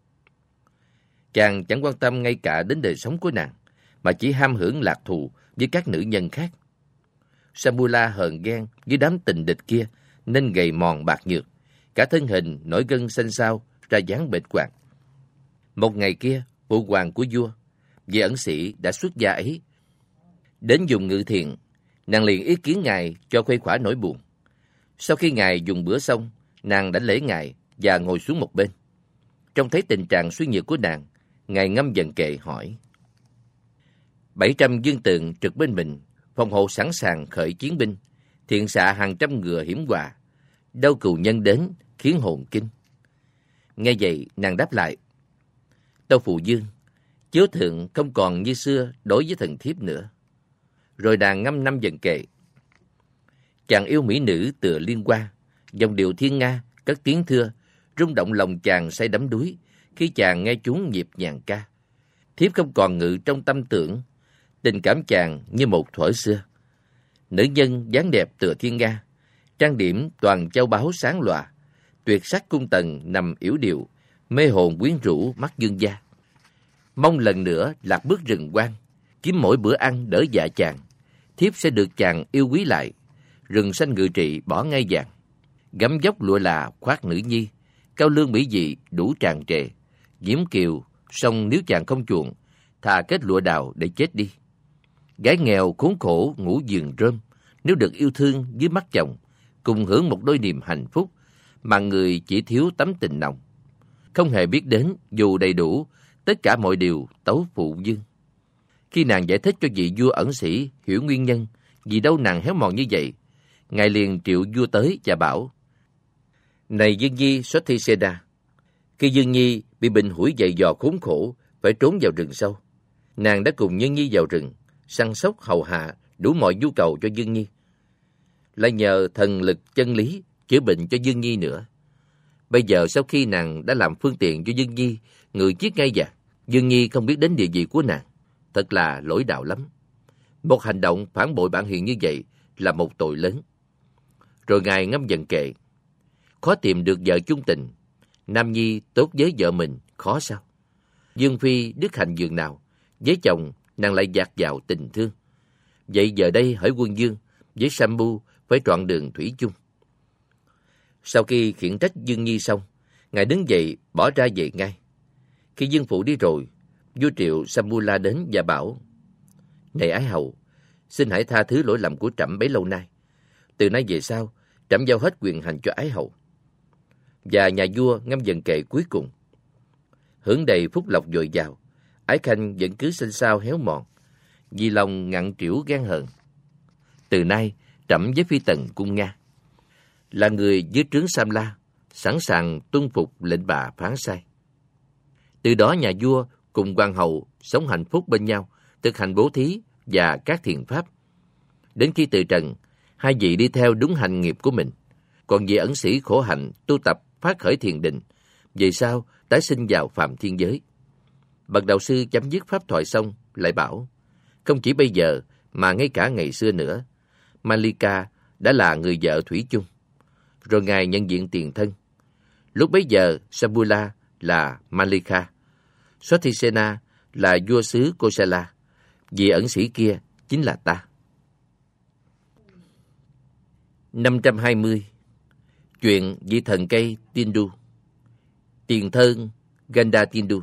Chàng chẳng quan tâm ngay cả đến đời sống của nàng, mà chỉ ham hưởng lạc thù với các nữ nhân khác. Sambula hờn ghen với đám tình địch kia nên gầy mòn bạc nhược, cả thân hình nổi gân xanh xao ra dáng bệnh hoạn. Một ngày kia, phụ hoàng của vua, vị ẩn sĩ đã xuất gia ấy, đến dùng ngự thiền, nàng liền ý kiến Ngài cho khuây khỏa nỗi buồn. Sau khi Ngài dùng bữa xong, nàng đảnh lễ Ngài và ngồi xuống một bên. Trông thấy tình trạng suy nhược của nàng, Ngài ngâm dần kệ hỏi, 700 dương tượng trực bên mình, phòng hộ sẵn sàng khởi chiến binh, thiện xạ hàng trăm ngựa hiểm họa, đâu cừu nhân đến khiến hồn kinh. Nghe vậy nàng đáp lại, tâu phụ vương, chiếu thượng không còn như xưa đối với thần thiếp nữa. Rồi nàng ngâm năm dần kệ. Chàng yêu mỹ nữ tựa liên hoa, dòng điệu thiên nga cất tiếng thưa, rung động lòng chàng say đắm đuối khi chàng nghe chúng nhịp nhàng ca. Thiếp không còn ngự trong tâm tưởng, tình cảm chàng như một thuở xưa. Nữ nhân dáng đẹp tựa thiên nga, trang điểm toàn châu báu sáng lòa, tuyệt sắc cung tần nằm yểu điệu, mê hồn quyến rũ mắt dương gia. Mong lần nữa lạc bước rừng quang, kiếm mỗi bữa ăn đỡ dạ chàng, thiếp sẽ được chàng yêu quý lại. Rừng xanh ngự trị bỏ ngay vàng, gấm dốc lụa là khoác nữ nhi, cao lương mỹ dị đủ tràn trề. Diễm kiều, song nếu chàng không chuộng, thà kết lụa đào để chết đi. Gái nghèo khốn khổ ngủ giường rơm, nếu được yêu thương dưới mắt chồng, cùng hưởng một đôi niềm hạnh phúc, mà người chỉ thiếu tấm tình nồng. Không hề biết đến dù đầy đủ, tất cả mọi điều tấu phụ vương. Khi nàng giải thích cho vị vua ẩn sĩ hiểu nguyên nhân vì đâu nàng héo mòn như vậy, Ngài liền triệu vua tới và bảo, này Dương Nhi Sothithena, khi Dương Nhi bị bệnh hủi dày dò khốn khổ, phải trốn vào rừng sâu, nàng đã cùng Nhân Nhi vào rừng, săn sóc hầu hạ đủ mọi nhu cầu cho Dương Nhi, lại nhờ thần lực chân lý chữa bệnh cho Dương Nhi nữa. Bây giờ sau khi nàng đã làm phương tiện cho Dương Nhi ngự chiếc ngai vàng, Dương Nhi không biết đến địa vị của nàng, thật là lỗi đạo lắm. Một hành động phản bội bản hiền như vậy là một tội lớn. Rồi Ngài ngâm dần kệ. khó tìm được vợ chung tình. Nam nhi tốt với vợ mình, khó sao? Dương phi đức hạnh dường nào, với chồng nàng lại dạt vào tình thương. Vậy giờ đây hỡi quân dương, với Sambu phải trọn đường thủy chung. Sau khi khiển trách Dương Nhi xong, ngài đứng dậy bỏ ra về ngay. Khi Dương phụ đi rồi, vua Triệu Samula đến và bảo: Này ái hầu, xin hãy tha thứ lỗi lầm của trẫm bấy lâu nay. Từ nay về sau, trẫm giao hết quyền hành cho ái hầu. Và nhà vua ngâm dần kệ cuối cùng. Hưởng đầy phúc lộc dồi dào, ái khanh vẫn cứ xanh xao héo mòn, vì lòng ngặn trĩu ghen hờn. Từ nay, trẫm với phi tần cung Nga, là người dưới trướng Samla, sẵn sàng tuân phục lệnh bà phán sai. Từ đó nhà vua cùng hoàng hậu sống hạnh phúc bên nhau, thực hành bố thí và các thiện pháp. Đến khi từ trần, hai vị đi theo đúng hành nghiệp của mình. Còn vị ẩn sĩ khổ hạnh tu tập phát khởi thiền định, về sau tái sinh vào phàm thiên giới. Bậc đạo sư chấm dứt pháp thoại xong lại bảo: Không chỉ bây giờ mà ngay cả ngày xưa nữa, Malika đã là người vợ thủy chung. Rồi ngài nhận diện tiền thân. Lúc bấy giờ Sabula là Malika, Sotisena là vua xứ Kosala, vị ẩn sĩ kia chính là ta. 520. Chuyện vị thần cây Tindu. Tiền thân Ganda Tindu.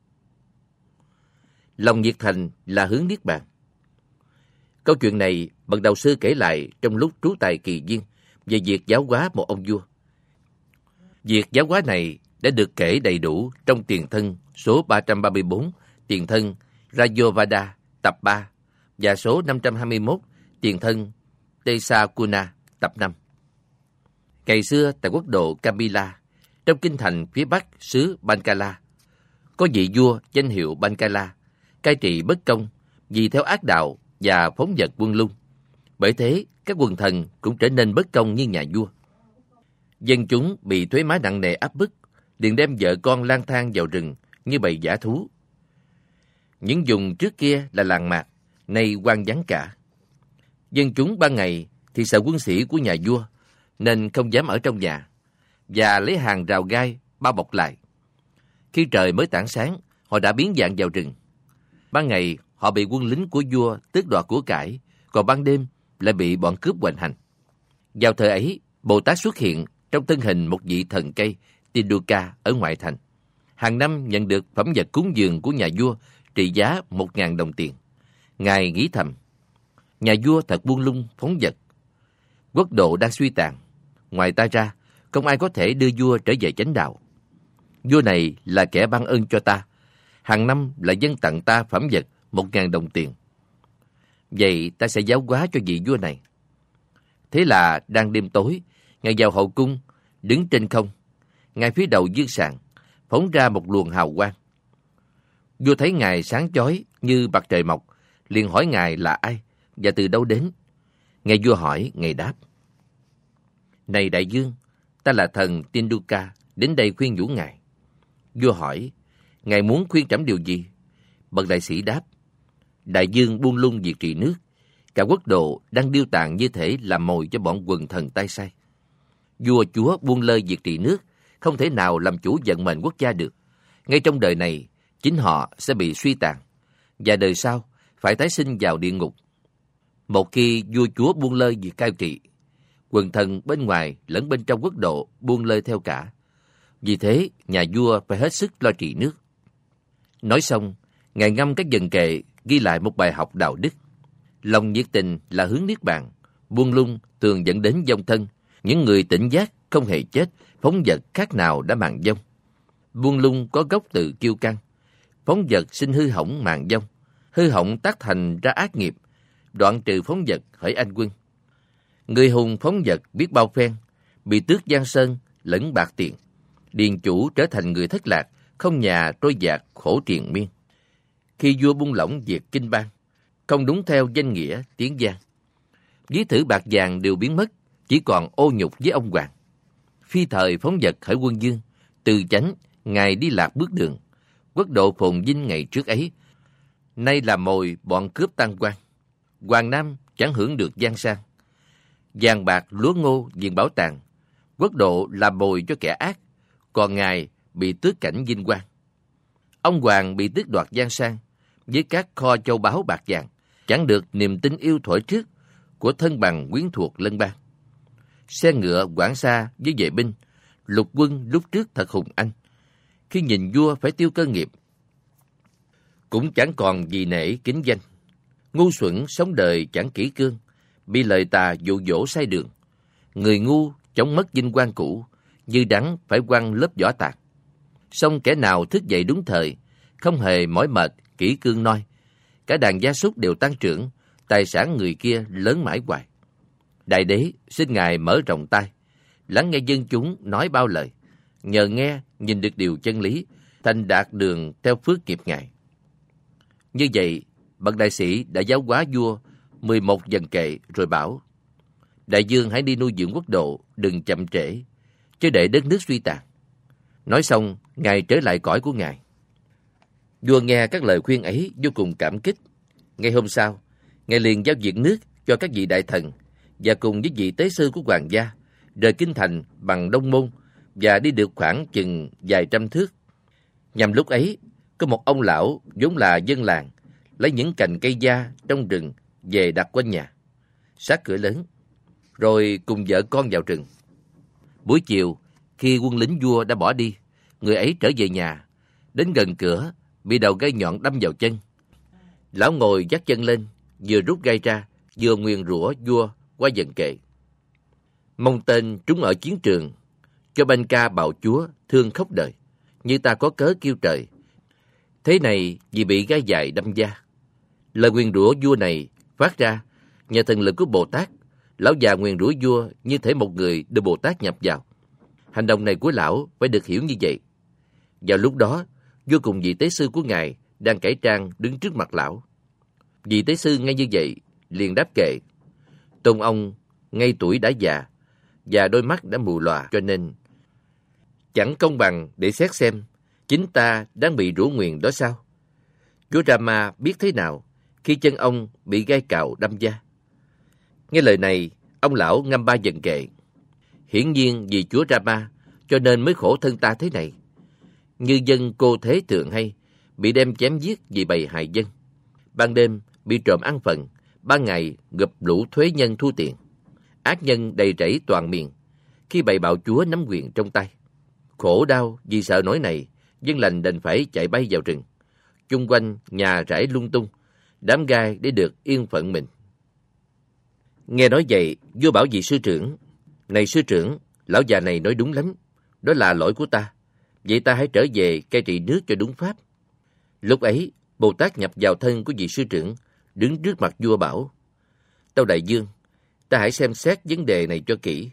Lòng nhiệt thành là hướng niết bàn. Câu chuyện này bậc đạo sư kể lại trong lúc trú tại Kỳ Viên về việc giáo hóa một ông vua. Việc giáo hóa này đã được kể đầy đủ trong tiền thân số 334, tiền thân Rajovada tập 3 và số 521, tiền thân Tesakuna tập 5. Ngày xưa tại quốc độ Kamila, trong kinh thành phía bắc xứ Bankala, có vị vua danh hiệu Bankala, cai trị bất công vì theo ác đạo và phóng dật buông lung. Bởi thế, các quần thần cũng trở nên bất công như nhà vua. Dân chúng bị thuế má nặng nề áp bức, liền đem vợ con lang thang vào rừng như bầy dã thú. Những vùng trước kia là làng mạc, nay hoang vắng cả. Dân chúng ban ngày thì sợ quân sĩ của nhà vua, nên không dám ở trong nhà, và lấy hàng rào gai bao bọc lại. Khi trời mới tảng sáng, họ đã biến dạng vào rừng. Ban ngày, họ bị quân lính của vua tước đoạt của cải, còn ban đêm lại bị bọn cướp hoành hành. Vào thời ấy, Bồ Tát xuất hiện trong thân hình một vị thần cây Tinduka ở ngoại thành. Hàng năm nhận được phẩm vật cúng dường của nhà vua trị giá 1.000 đồng tiền. Ngài nghĩ thầm: nhà vua thật buông lung phóng dật. Quốc độ đang suy tàn. Ngoài ta ra, không ai có thể đưa vua trở về chánh đạo. Vua này là kẻ ban ơn cho ta. Hàng năm lại dâng tặng ta phẩm vật 1.000 đồng tiền. Vậy ta sẽ giáo hóa cho vị vua này. Thế là đang đêm tối, ngài vào hậu cung, đứng trên không. Ngài phía đầu dương sàng, phóng ra một luồng hào quang. Vua thấy ngài sáng chói như mặt trời mọc, liền hỏi ngài là ai và từ đâu đến. Nghe vua hỏi, ngài đáp: Này đại vương, ta là thần Tinduka, đến đây khuyên nhủ ngài. Vua hỏi: Ngài muốn khuyên trẫm điều gì? Bậc đại sĩ đáp: Đại vương buông lung việc trị nước, cả quốc độ đang điêu tàn như thể làm mồi cho bọn quần thần tay sai. Vua chúa buông lơi việc trị nước, không thể nào làm chủ vận mệnh quốc gia được. Ngay trong đời này, chính họ sẽ bị suy tàn, và đời sau phải tái sinh vào địa ngục. Một khi vua chúa buông lơi việc cai trị, quần thần bên ngoài lẫn bên trong quốc độ buông lơi theo cả. Vì thế, nhà vua phải hết sức lo trị nước. Nói xong, ngài ngâm các dần kệ ghi lại một bài học đạo đức. Lòng nhiệt tình là hướng niết bàn, buông lung thường dẫn đến vong thân. Những người tỉnh giác không hề chết, phóng dật khác nào đã màng vong. Buông lung có gốc từ kiêu căng, phóng dật sinh hư hỏng màng vong. Hư hỏng tác thành ra ác nghiệp, đoạn trừ phóng dật hỡi anh quân. Người hùng phóng dật biết bao phen, bị tước giang sơn lẫn bạc tiền. Điền chủ trở thành người thất lạc, không nhà trôi dạt khổ triền miên. Khi vua buông lỏng việc kinh bang, không đúng theo danh nghĩa tiếng Giang, ví thử bạc vàng đều biến mất, chỉ còn ô nhục với ông hoàng. Phi thời phóng dật hỡi quân dương, từ chánh ngài đi lạc bước đường. Quốc độ phồn vinh ngày trước ấy, nay là mồi bọn cướp tăng quan. Hoàng Nam chẳng hưởng được giang sang, vàng bạc lúa ngô viện bảo tàng. Quốc độ là bồi cho kẻ ác, còn Ngài bị tước cảnh vinh quang. Ông hoàng bị tước đoạt giang sang, với các kho châu báu bạc vàng, chẳng được niềm tin yêu thuở trước của thân bằng quyến thuộc lân bang. Xe ngựa quảng xa với vệ binh, lục quân lúc trước thật hùng anh. Khi nhìn vua phải tiêu cơ nghiệp, cũng chẳng còn gì nể kính danh. Ngu xuẩn sống đời chẳng kỹ cương, bị lời tà dụ dỗ sai đường. Người ngu chống mất vinh quang cũ, như đắng phải quăng lớp vỏ tạc. Song kẻ nào thức dậy đúng thời, không hề mỏi mệt, kỹ cương noi. Cả đàn gia súc đều tăng trưởng, tài sản người kia lớn mãi hoài. Đại đế xin Ngài mở rộng tai, lắng nghe dân chúng nói bao lời, nhờ nghe nhìn được điều chân lý, thành đạt đường theo phước nghiệp Ngài. Như vậy, bậc đại sĩ đã giáo hóa vua 11 dần kệ rồi bảo: Đại vương hãy đi nuôi dưỡng quốc độ, đừng chậm trễ, chứ để đất nước suy tàn. Nói xong, Ngài trở lại cõi của Ngài. Vua nghe các lời khuyên ấy vô cùng cảm kích. Ngày hôm sau, Ngài liền giao việc nước cho các vị đại thần và cùng với vị tế sư của hoàng gia rời kinh thành bằng Đông Môn và đi được khoảng chừng vài trăm thước. Nhằm lúc ấy, có một ông lão vốn là dân làng lấy những cành cây da trong rừng về đặt quanh nhà, sát cửa lớn, rồi cùng vợ con vào rừng. Buổi chiều, khi quân lính vua đã bỏ đi, người ấy trở về nhà, đến gần cửa bị đầu gai nhọn đâm vào chân. Lão ngồi vắt chân lên, vừa rút gai ra, vừa nguyền rủa vua qua dần kệ: Mong tên trúng ở chiến trường, cho banh ca bạo chúa thương khóc đời, như ta có cớ kêu trời. Thế này vì bị gai dài đâm da. Lời nguyền rủa vua này phát ra nhờ thần lực của Bồ Tát. Lão già nguyền rủa vua như thể một người được Bồ Tát nhập vào. Hành động này của lão phải được hiểu như vậy. Vào lúc đó, vua cùng vị tế sư của Ngài đang cải trang đứng trước mặt lão. Vị tế sư nghe như vậy liền đáp kệ: Tôn ông ngay tuổi đã già và đôi mắt đã mù lòa, cho nên chẳng công bằng để xét xem chính ta đang bị rủa nguyền đó sao? Chúa Rama biết thế nào khi chân ông bị gai cào đâm da? Nghe lời này, ông lão ngâm ba dần kệ: Hiển nhiên vì Chúa Rama cho nên mới khổ thân ta thế này. Như dân cô thế thường hay, bị đem chém giết vì bầy hại dân. Ban đêm bị trộm ăn phần, ban ngày gặp lũ thuế nhân thu tiền. Ác nhân đầy rẫy toàn miền, khi bầy bạo chúa nắm quyền trong tay. Khổ đau vì sợ nỗi này, dân lành đành phải chạy bay vào rừng. Chung quanh nhà rải lung tung, đám gai để được yên phận mình. Nghe nói vậy, vua bảo vị sư trưởng: Này sư trưởng, lão già này nói đúng lắm, đó là lỗi của ta. Vậy ta hãy trở về cai trị nước cho đúng pháp. Lúc ấy, Bồ Tát nhập vào thân của vị sư trưởng, đứng trước mặt vua bảo: Tâu đại vương, ta hãy xem xét vấn đề này cho kỹ.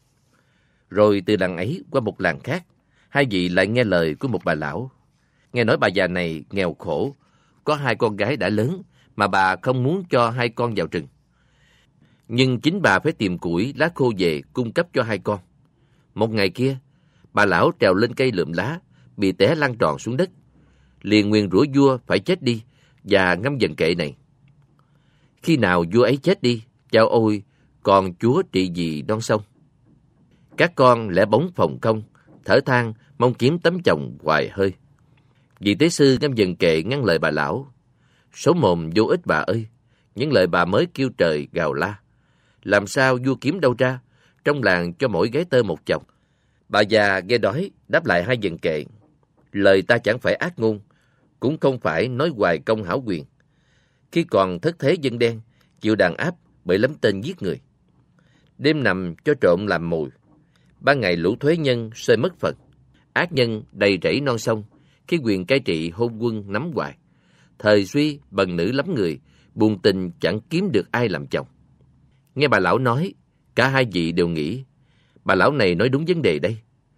Rồi từ làng ấy qua một làng khác, hai vị lại nghe lời của một bà lão. Nghe nói bà già này nghèo khổ, có hai con gái đã lớn mà bà không muốn cho hai con vào rừng. Nhưng chính bà phải tìm củi, lá khô về cung cấp cho hai con. Một ngày kia, bà lão trèo lên cây lượm lá, bị té lăn tròn xuống đất. Liền nguyền rủa vua phải chết đi và ngâm dần kệ này: Khi nào vua ấy chết đi, chao ôi, còn chúa trị gì non sông. Các con lẻ bóng phòng không, thở than mong kiếm tấm chồng hoài hơi. Vị tế sư ngâm dần kệ ngăn lời bà lão: Số mồm vô ích bà ơi, những lời bà mới kêu trời gào la. Làm sao vua kiếm đâu ra, trong làng cho mỗi gái tơ một chồng. Bà già nghe đói đáp lại hai dần kệ: Lời ta chẳng phải ác ngôn, cũng không phải nói hoài công hảo quyền. Khi còn thất thế dân đen, chịu đàn áp bởi lắm tên giết người. Đêm nằm cho trộm làm mồi, ban ngày lũ thuế nhân xơi mất phần. Ác nhân đầy rẫy non sông, khi quyền cai trị hôn quân nắm hoài. Thời suy bần nữ lắm người, buồn tình chẳng kiếm được ai làm chồng. Nghe bà lão nói, cả hai vị đều nghĩ bà lão này nói đúng vấn đề đây.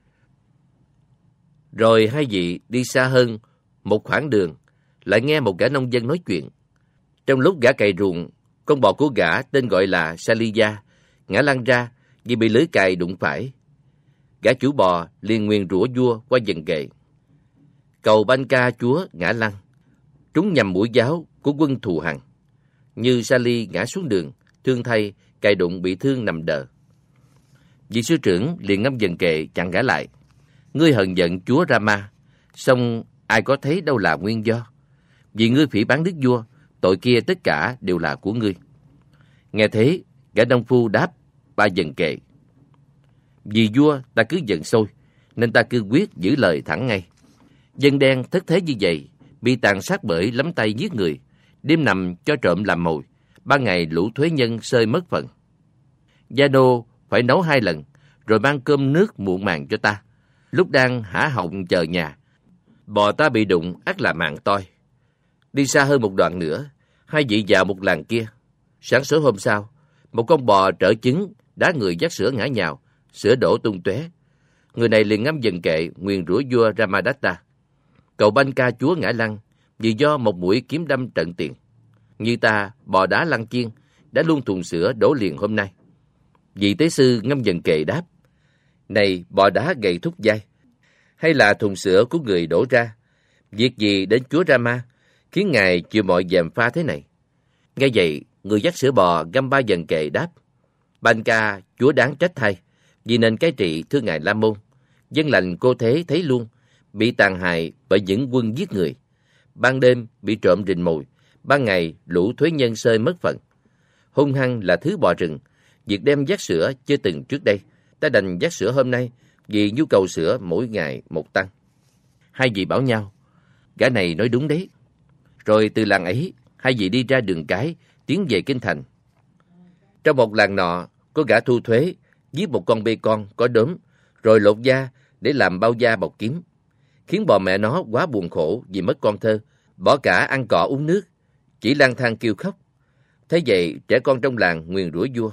Rồi hai vị đi xa hơn một khoảng đường, lại nghe một gã nông dân nói chuyện. Trong lúc gã cày ruộng, con bò của gã tên gọi là Saliya ngã lăn ra vì bị lưới cày đụng phải. Gã chủ bò liền nguyền rủa vua qua dần kệ: Cầu banh ca chúa ngã lăn, trúng nhầm mũi giáo của quân thù hằn. Như Sali ngã xuống đường, thương thay, cày đụng bị thương nằm đờ. Vị sư trưởng liền ngâm dần kệ chặn gã lại. Ngươi hờn giận chúa Rama, song ai có thấy đâu là nguyên do? Vì ngươi phỉ báng đức vua, tội kia tất cả đều là của ngươi. Nghe thế, gã nông phu đáp ba dần kệ. Vì vua ta cứ giận sôi, nên ta cương quyết giữ lời thẳng ngay. Dân đen thất thế như vậy, bị tàn sát bởi lắm tay giết người, đêm nằm cho trộm làm mồi, ban ngày lũ thuế nhân xơi mất phần. Gia nô phải nấu 2 lần, rồi mang cơm nước muộn màng cho ta. Lúc đang hả họng chờ nhà, bò ta bị đụng ắt là mạng toi. Đi xa hơn một đoạn nữa, 2 vị vào một làng kia. Sáng sớm hôm sau, một con bò trở trứng đá người vắt sữa ngã nhào, sữa đổ tung tóe. Người này liền ngâm dần kệ nguyền rủa vua Ramadatta. Cầu banh ca chúa ngã lăn vì do một mũi kiếm đâm trận tiền. Như ta bò đá lăn chiên, đã luôn thùng sữa đổ liền hôm nay. Vị tế sư ngâm dần kệ đáp: Này bò đá gầy thúc vai, hay là thùng sữa của người đổ ra? Việc gì đến chúa Rama khiến ngài chịu mọi gièm pha thế này? Nghe vậy, người dắt sữa bò găm ba dần kệ đáp: Banh ca chúa đáng trách thay, vì nên cái trị thưa ngài La Môn. Dân lành cô thế thấy luôn, bị tàn hại bởi những quân giết người. Ban đêm bị trộm rình mồi, ban ngày lũ thuế nhân xơi mất phận. Hung hăng là thứ bò rừng, việc đem vắt sữa chưa từng trước đây. Ta đành vắt sữa hôm nay vì nhu cầu sữa mỗi ngày một tăng. 2 vị bảo nhau: Gã này nói đúng đấy. Rồi từ làng ấy, 2 vị đi ra đường cái, tiến về kinh thành. Trong một làng nọ, có gã thu thuế giết một con bê con có đốm, rồi lột da để làm bao da bọc kiếm, khiến bò mẹ nó quá buồn khổ vì mất con thơ, bỏ cả ăn cỏ uống nước, chỉ lang thang kêu khóc. Thế vậy trẻ con trong làng nguyền rủa vua.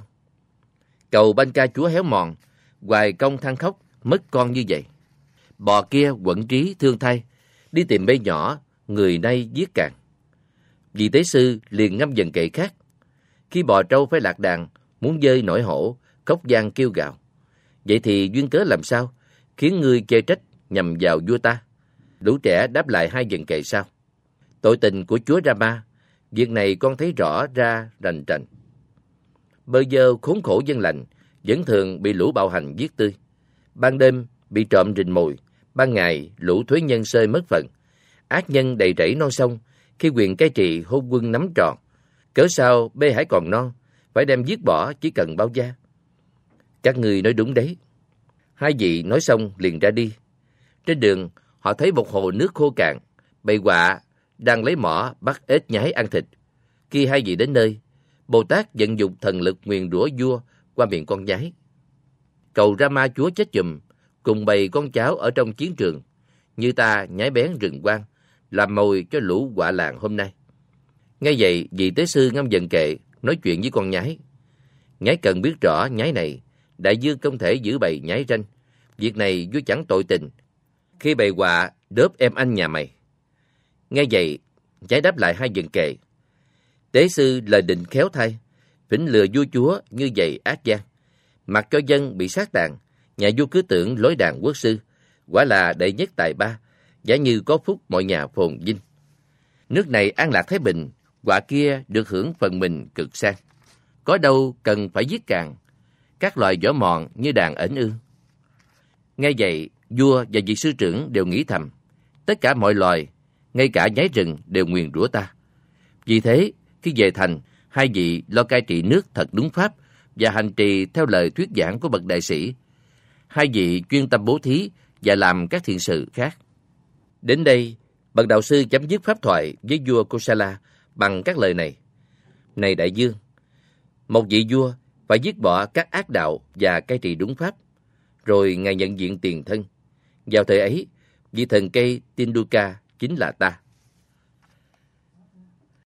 Cầu banh ca chúa héo mòn, hoài công than khóc mất con như vậy. Bò kia quẫn trí thương thay, đi tìm bê nhỏ, người nay giết càng. Vị tế sư liền ngâm dần kệ khác. Khi bò trâu phải lạc đàn, muốn dơi nổi hổ, khóc gian kêu gào. Vậy thì duyên cớ làm sao khiến ngươi chê trách nhằm vào vua ta? Lũ trẻ đáp lại 2 dần kệ sau: Tội tình của chúa Rama, việc này con thấy rõ ra rành rành. Bơ vơ khốn khổ dân lành, vẫn thường bị lũ bạo hành giết tươi. Ban đêm bị trộm rình mồi, ban ngày lũ thuế nhân xơi mất phận. Ác nhân đầy rẫy non sông, khi quyền cai trị hôn quân nắm trọn. Cớ sao bê hãy còn non, phải đem giết bỏ chỉ cần bao da? Các ngươi nói đúng đấy. 2 vị nói xong liền ra đi. Trên đường họ thấy một hồ nước khô cạn, bầy quạ đang lấy mỏ bắt ếch nhái ăn thịt. Khi 2 vị đến nơi, Bồ Tát vận dụng thần lực nguyền rủa vua qua miệng con nhái. Cầu Rama chúa chết chùm cùng bầy con cháu ở trong chiến trường, như ta nhái bén rừng quang, làm mồi cho lũ quạ làng hôm nay. Nghe vậy, vị tế sư ngâm dần kệ nói chuyện với con nhái. Nhái cần biết rõ nhái này, đại dương không thể giữ bầy nhái ranh. Việc này vua chẳng tội tình khi bầy quạ đớp em anh nhà mày. Nghe vậy, nhái đáp lại 2 dần kệ. Tế sư lời định khéo thay, phỉnh lừa vua chúa như vậy ác gian. Mặc cho dân bị sát đàn, nhà vua cứ tưởng lối đàn quốc sư, quả là đệ nhất tài ba, giả như có phúc mọi nhà phồn vinh. Nước này an lạc thái bình, quạ kia được hưởng phần mình cực sang. Có đâu cần phải giết càng, các loài võ mòn như đàn ẩn ương. Nghe vậy, vua và vị sư trưởng đều nghĩ thầm: tất cả mọi loài, ngay cả nhái rừng đều nguyền rủa ta. Vì thế, khi về thành, 2 vị lo cai trị nước thật đúng pháp và hành trì theo lời thuyết giảng của bậc đại sĩ. 2 vị chuyên tâm bố thí và làm các thiện sự khác. Đến đây, bậc đạo sư chấm dứt pháp thoại với vua Kosala bằng các lời này: Này đại dương, một vị vua phải dứt bỏ các ác đạo và cai trị đúng pháp, rồi ngài nhận diện tiền thân. Vào thời ấy, vị thần cây Tinduka chính là ta.